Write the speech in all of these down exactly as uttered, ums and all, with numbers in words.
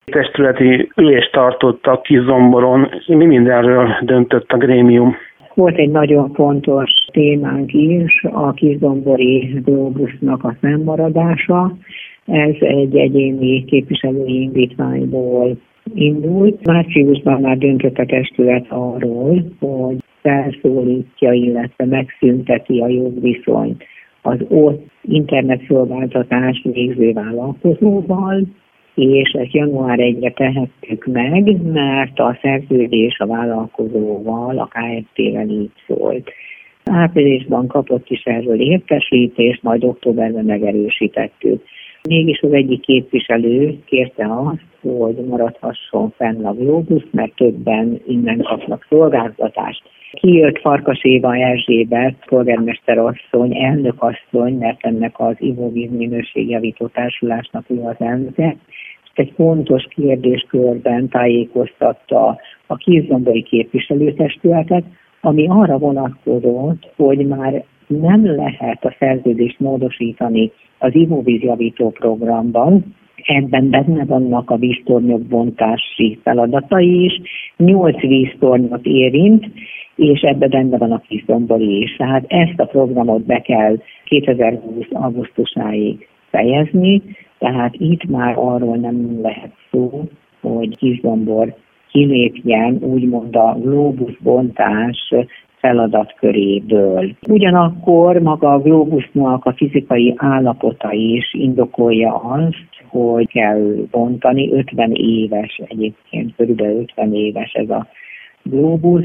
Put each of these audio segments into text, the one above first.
testületi ülést tartottak Kis-Zomboron. Mi mindenről döntött a grémium? Volt egy nagyon fontos témánk is, a Kis-Zombori glóbusznak a fennmaradása. Ez egy egyéni képviselői indítványból indult. Márciusban már döntött a testület arról, hogy felszólítja, illetve megszünteti a jogviszonyt az ott internetszolgáltatás végző vállalkozóval, és ezt január elsejére tehettük meg, mert a szerződés a vállalkozóval, a ká ef té-vel így szólt. Áprilisban kapott is erről értesítést, majd októberben megerősítettük. Mégis az egyik képviselő kérte azt, hogy maradhasson fenn a glóbusz, mert többen innen kapnak szolgáltatást. Kijött Farkas Éva Erzsébet, polgármester asszony, elnök asszony, mert ennek az ivóvíz minőségjavító társulásnak ő az elnöke. Egy fontos kérdéskörben tájékoztatta a Kis-Zombori képviselőtestületet, ami arra vonatkozott, hogy már nem lehet a szerződést módosítani az ivóvízjavító programban. Ebben benne vannak a víztornyok bontási feladatai is, nyolc víztornyot érint, és ebben benne van a Kis-Zombori is. Tehát ezt a programot be kell kétezer-húsz augusztusáig fejezni, tehát itt már arról nem lehet szó, hogy Kis-Zombor kilépjen úgymond a glóbuszbontás feladatköréből. Ugyanakkor maga a glóbusznak a fizikai állapota is indokolja azt, hogy kell bontani, ötven éves egyébként, körülbelül ötven éves ez a glóbusz,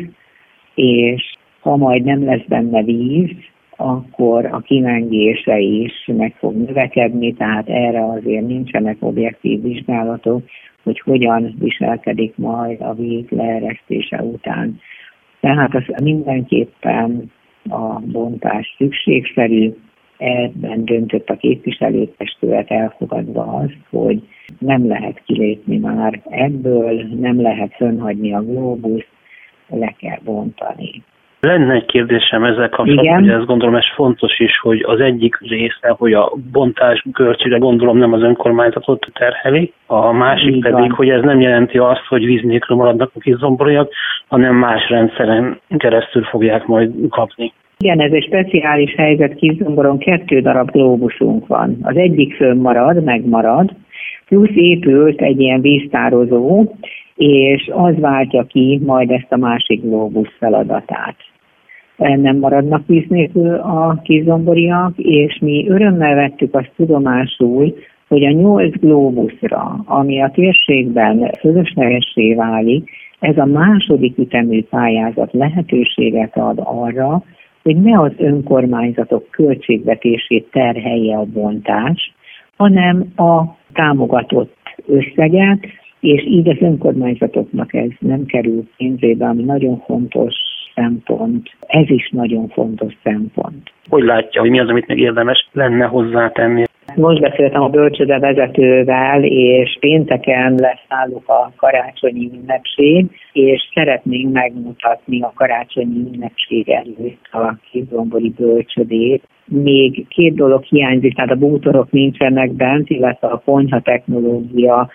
és ha majd nem lesz benne víz, akkor a kilengése is meg fog növekedni, tehát erre azért nincsenek objektív vizsgálatok, hogy hogyan viselkedik majd a víz leeresztése után. Tehát az mindenképpen a bontás szükségszerű, ebben döntött a képviselőtestület elfogadva azt, hogy nem lehet kilépni már ebből, nem lehet fönnhagyni a glóbuszt, le kell bontani. Lenne egy kérdésem ezzel kapcsolatban, hogy ezt gondolom, ez fontos is, hogy az egyik része, hogy a bontás költsége gondolom nem az önkormányzatot terheli, a másik pedig, van. Hogy ez nem jelenti azt, hogy víz nélkül maradnak a Kis-Zomboriak, hanem más rendszeren keresztül fogják majd kapni. Igen, ez egy speciális helyzet, Kis-Zomboron kettő darab glóbuszunk van. Az egyik fönnmarad, megmarad, plusz épült egy ilyen víztározó, és az váltja ki majd ezt a másik glóbusz feladatát. Nem maradnak víz nélkül a Kis-Zomboriak, és mi örömmel vettük azt tudomásul, hogy a nyolc glóbuszra, ami a térségben fölöslegessé válik, ez a második ütemű pályázat lehetőséget ad arra, hogy ne az önkormányzatok költségvetését terhelje a bontás, hanem a támogatott összeget, és így az önkormányzatoknak ez nem kerül pénzébe, ami nagyon fontos szempont. Ez is nagyon fontos szempont. Hogy látja, hogy mi az, amit még érdemes lenne hozzátenni? Most beszéltem a bölcsőde vezetővel, és pénteken lesz náluk a karácsonyi ünnepség, és szeretnénk megmutatni a karácsonyi ünnepség előtt a Kis-Zombori bölcsödét. Még két dolog hiányzik, tehát a bútorok nincsenek bent, illetve a konyha technológia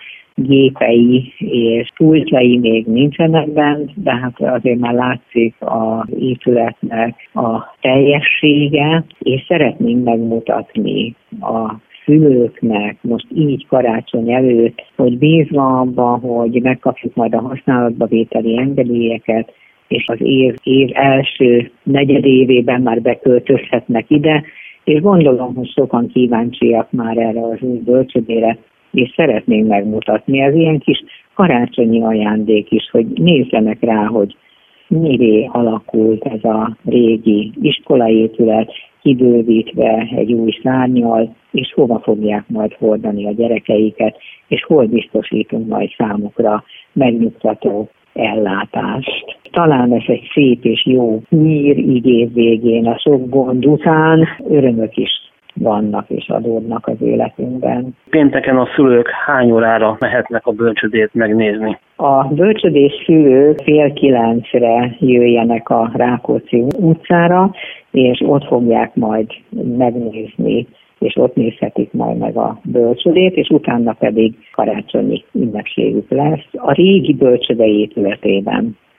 gépei és pultjai még nincsenek bent, de hát azért már látszik az épületnek a teljessége, és szeretnénk megmutatni a szülőknek most így karácsony előtt, hogy bízva abban, hogy megkapjuk majd a használatba vételi engedélyeket, és az év, év első negyedévében már beköltözhetnek ide, és gondolom, hogy sokan kíváncsiak már erre az új bölcsödére, és szeretnénk megmutatni. Ez ilyen kis karácsonyi ajándék is, hogy nézzenek rá, hogy miré alakult ez a régi iskolaépület, kibővítve egy új szárnnyal, és hova fogják majd hordani a gyerekeiket, és hol biztosítunk majd számukra megnyugtató ellátást. Talán ez egy szép és jó nyír így év végén, a sok gond után örömök is vannak és adódnak az életünkben. Pénteken a szülők hány órára mehetnek a bölcsödét megnézni? A bölcsödés szülők fél kilencre jöjjenek a Rákóczi utcára, és ott fogják majd megnézni és ott nézhetik majd meg a bölcsödét, és utána pedig karácsonyi ünnepségük lesz a régi bölcsöde épületében.